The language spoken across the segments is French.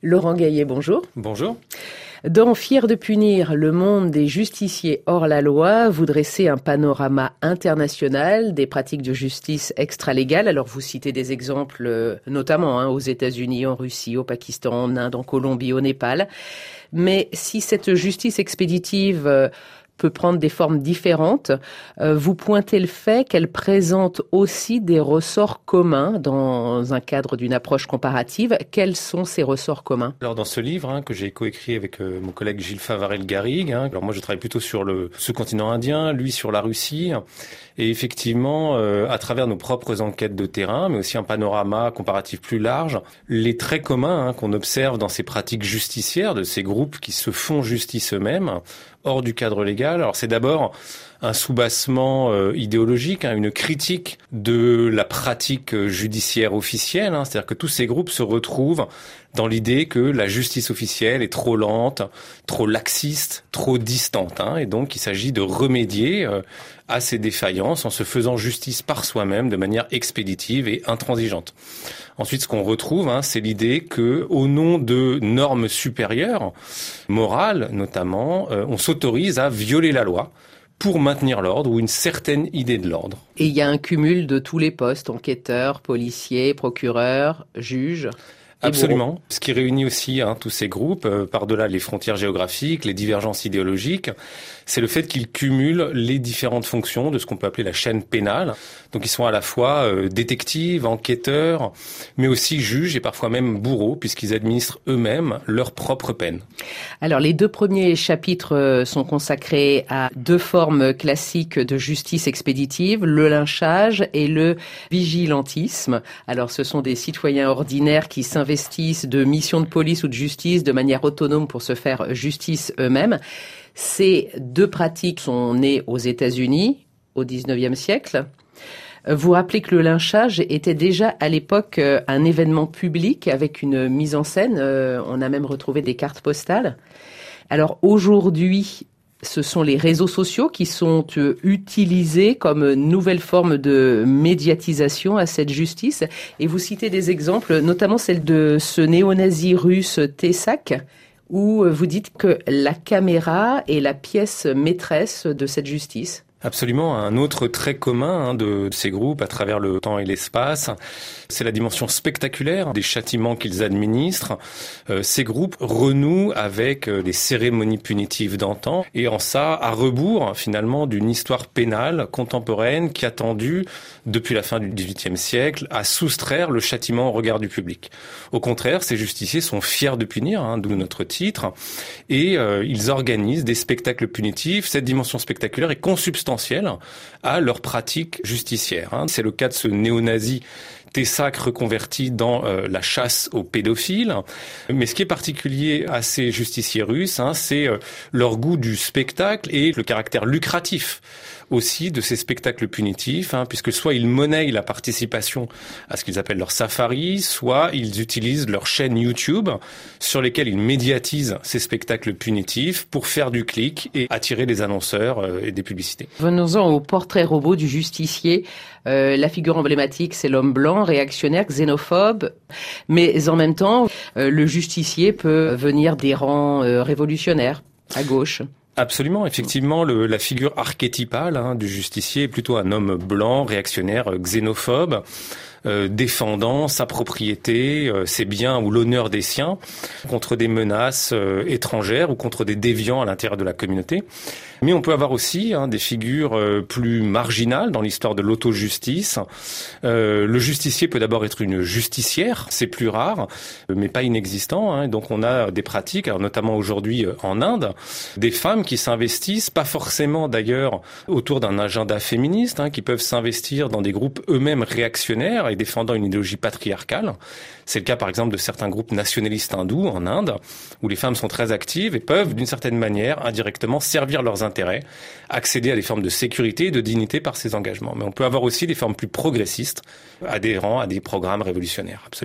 Laurent Gaillet, bonjour. Bonjour. Dans Fier de punir, le monde des justiciers hors la loi, vous dressez un panorama international des pratiques de justice extralégale. Alors vous citez des exemples notamment aux États-Unis, en Russie, au Pakistan, en Inde, en Colombie, au Népal. Mais si cette justice expéditive peut prendre des formes différentes, vous pointez le fait qu'elle présente aussi des ressorts communs dans un cadre d'une approche comparative. Quels sont ces ressorts communs ? Alors dans ce livre que j'ai coécrit avec mon collègue Gilles Favarel-Garrigue, alors moi je travaille plutôt sur le sous-continent indien, lui sur la Russie, et effectivement à travers nos propres enquêtes de terrain, mais aussi un panorama comparatif plus large, les traits communs qu'on observe dans ces pratiques justicières de ces groupes qui se font justice eux-mêmes, hors du cadre légal. Alors c'est d'abord un soubassement idéologique, une critique de la pratique judiciaire officielle, c'est-à-dire que tous ces groupes se retrouvent dans l'idée que la justice officielle est trop lente, trop laxiste, trop distante, et donc il s'agit de remédier à ces défaillances en se faisant justice par soi-même de manière expéditive et intransigeante. Ensuite, ce qu'on retrouve, c'est l'idée que, au nom de normes supérieures, morales notamment, on s'autorise à violer la loi pour maintenir l'ordre ou une certaine idée de l'ordre. Et il y a un cumul de tous les postes, enquêteurs, policiers, procureurs, juges. Absolument. Ce qui réunit aussi tous ces groupes, par-delà les frontières géographiques, les divergences idéologiques, c'est le fait qu'ils cumulent les différentes fonctions de ce qu'on peut appeler la chaîne pénale. Donc ils sont à la fois détectives, enquêteurs, mais aussi juges et parfois même bourreaux, puisqu'ils administrent eux-mêmes leur propre peine. Alors les deux premiers chapitres sont consacrés à deux formes classiques de justice expéditive, le lynchage et le vigilantisme. Alors ce sont des citoyens ordinaires qui s'investissent de missions de police ou de justice de manière autonome pour se faire justice eux-mêmes. Ces deux pratiques sont nées aux États-Unis au XIXe siècle. Vous rappelez que le lynchage était déjà à l'époque un événement public avec une mise en scène. On a même retrouvé des cartes postales. Alors aujourd'hui, ce sont les réseaux sociaux qui sont utilisés comme nouvelle forme de médiatisation à cette justice. Et vous citez des exemples, notamment celle de ce néo-nazi russe Tesak, où vous dites que la caméra est la pièce maîtresse de cette justice. Absolument. Un autre trait commun de ces groupes à travers le temps et l'espace, c'est la dimension spectaculaire des châtiments qu'ils administrent. Ces groupes renouent avec des cérémonies punitives d'antan et en ça, à rebours finalement d'une histoire pénale contemporaine qui a tendu, depuis la fin du XVIIIe siècle, à soustraire le châtiment au regard du public. Au contraire, ces justiciers sont fiers de punir, d'où notre titre, et ils organisent des spectacles punitifs. Cette dimension spectaculaire est consubstantielle à leur pratique justicière. C'est le cas de ce néo-nazi Tesak reconverti dans la chasse aux pédophiles. Mais ce qui est particulier à ces justiciers russes, c'est leur goût du spectacle et le caractère lucratif aussi de ces spectacles punitifs, puisque soit ils monnaient la participation à ce qu'ils appellent leur safari, soit ils utilisent leur chaîne YouTube sur lesquelles ils médiatisent ces spectacles punitifs pour faire du clic et attirer des annonceurs et des publicités. Venons-en au portrait robot du justicier. La figure emblématique, c'est l'homme blanc, réactionnaire, xénophobe, mais en même temps, le justicier peut venir des rangs révolutionnaires, à gauche. Absolument, effectivement, la figure archétypale du justicier est plutôt un homme blanc, réactionnaire, xénophobe, défendant sa propriété, ses biens ou l'honneur des siens contre des menaces étrangères ou contre des déviants à l'intérieur de la communauté. Mais on peut avoir aussi des figures plus marginales dans l'histoire de l'auto-justice. Le justicier peut d'abord être une justicière, c'est plus rare, mais pas inexistant. Donc on a des pratiques, alors notamment aujourd'hui en Inde, des femmes qui s'investissent, pas forcément d'ailleurs autour d'un agenda féministe, qui peuvent s'investir dans des groupes eux-mêmes réactionnaires et défendant une idéologie patriarcale. C'est le cas par exemple de certains groupes nationalistes hindous en Inde, où les femmes sont très actives et peuvent d'une certaine manière indirectement servir leurs intérêts, accéder à des formes de sécurité et de dignité par ces engagements. Mais on peut avoir aussi des formes plus progressistes, adhérant à des programmes révolutionnaires, absolument.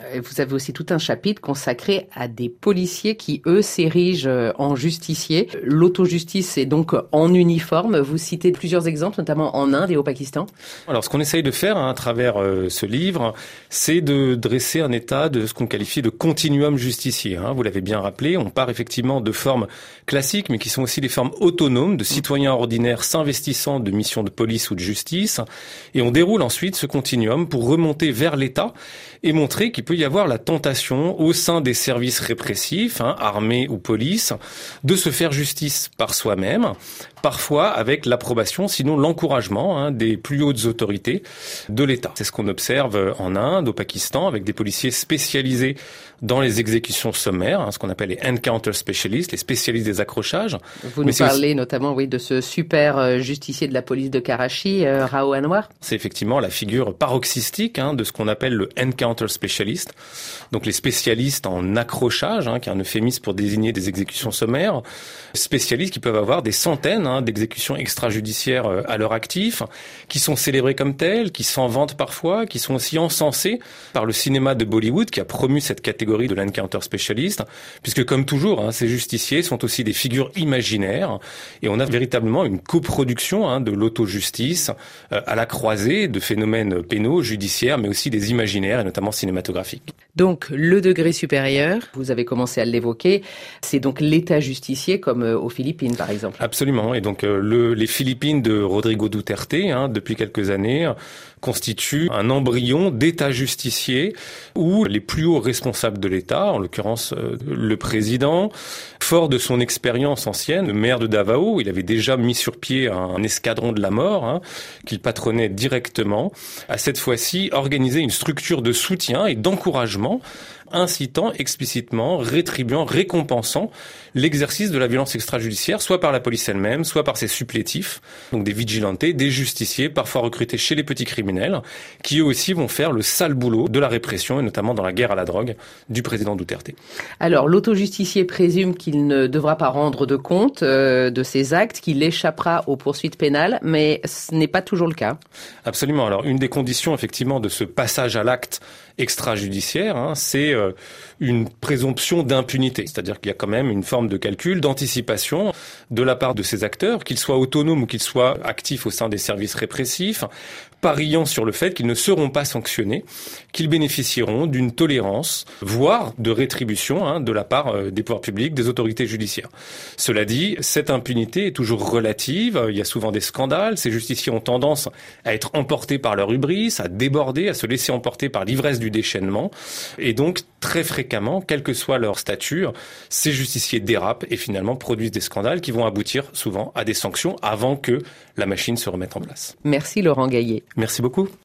vous avez aussi tout un chapitre consacré à des policiers qui, eux, s'érigent en justiciers. L'auto-justice est donc en uniforme. Vous citez plusieurs exemples, notamment en Inde et au Pakistan. Alors, ce qu'on essaye de faire à travers ce livre, c'est de dresser un état de ce qu'on qualifie de continuum justicier. Vous l'avez bien rappelé, on part effectivement de formes classiques, mais qui sont aussi des formes autonomes de citoyens ordinaires s'investissant de missions de police ou de justice. Et on déroule ensuite ce continuum pour remonter vers l'État et montrer qu'il peut y avoir la tentation au sein des services répressifs, armée ou police, de se faire justice par soi-même, parfois avec l'approbation, sinon l'encouragement des plus hautes autorités de l'État. C'est ce qu'on observe en Inde, au Pakistan, avec des policiers spécialisés dans les exécutions sommaires, ce qu'on appelle les encounter specialists, les spécialistes des accrochages. Vous nous parlez notamment de ce super justicier de la police de Karachi, Rao Anwar. C'est effectivement la figure paroxystique de ce qu'on appelle le encounter specialist, donc les spécialistes en accrochage, qui est un euphémisme pour désigner des exécutions sommaires, spécialistes qui peuvent avoir des centaines d'exécutions extrajudiciaires à leur actif, qui sont célébrés comme tels, qui s'en vantent parfois, qui sont aussi encensés par le cinéma de Bollywood qui a promu cette catégorie de l'encounter specialist, puisque comme toujours, ces justiciers sont aussi des figures imaginaires et on a véritablement une coproduction de l'auto-justice à la croisée de phénomènes pénaux, judiciaires, mais aussi des imaginaires et notamment cinématographiques. Donc le degré supérieur, vous avez commencé à l'évoquer, c'est donc l'État justicier comme aux Philippines par exemple. Absolument, et donc les Philippines de Rodrigo Duterte, depuis quelques années, constituent un embryon d'État justicier où les plus hauts responsables de l'État, en l'occurrence le président, fort de son expérience ancienne, le maire de Davao, il avait déjà mis sur pied un escadron de la mort qu'il patronnait directement, a cette fois-ci organisé une structure de soutien et d'encouragement incitant explicitement, rétribuant, récompensant l'exercice de la violence extrajudiciaire, soit par la police elle-même, soit par ses supplétifs, donc des vigilantes, des justiciers, parfois recrutés chez les petits criminels, qui eux aussi vont faire le sale boulot de la répression, et notamment dans la guerre à la drogue du président Duterte. Alors, l'auto-justicier présume qu'il ne devra pas rendre de compte de ses actes, qu'il échappera aux poursuites pénales, mais ce n'est pas toujours le cas. Absolument. Alors, une des conditions, effectivement, de ce passage à l'acte extrajudiciaire, c'est une présomption d'impunité. C'est-à-dire qu'il y a quand même une forme de calcul, d'anticipation de la part de ces acteurs, qu'ils soient autonomes ou qu'ils soient actifs au sein des services répressifs, pariant sur le fait qu'ils ne seront pas sanctionnés, qu'ils bénéficieront d'une tolérance, voire de rétribution de la part des pouvoirs publics, des autorités judiciaires. Cela dit, cette impunité est toujours relative, il y a souvent des scandales, ces justiciers ont tendance à être emportés par leur hubris, à déborder, à se laisser emporter par l'ivresse du déchaînement, et donc très fréquemment, quel que soit leur statut, ces justiciers dérapent et finalement produisent des scandales qui vont aboutir souvent à des sanctions avant que la machine se remette en place. Merci Laurent Gaillet. Merci beaucoup.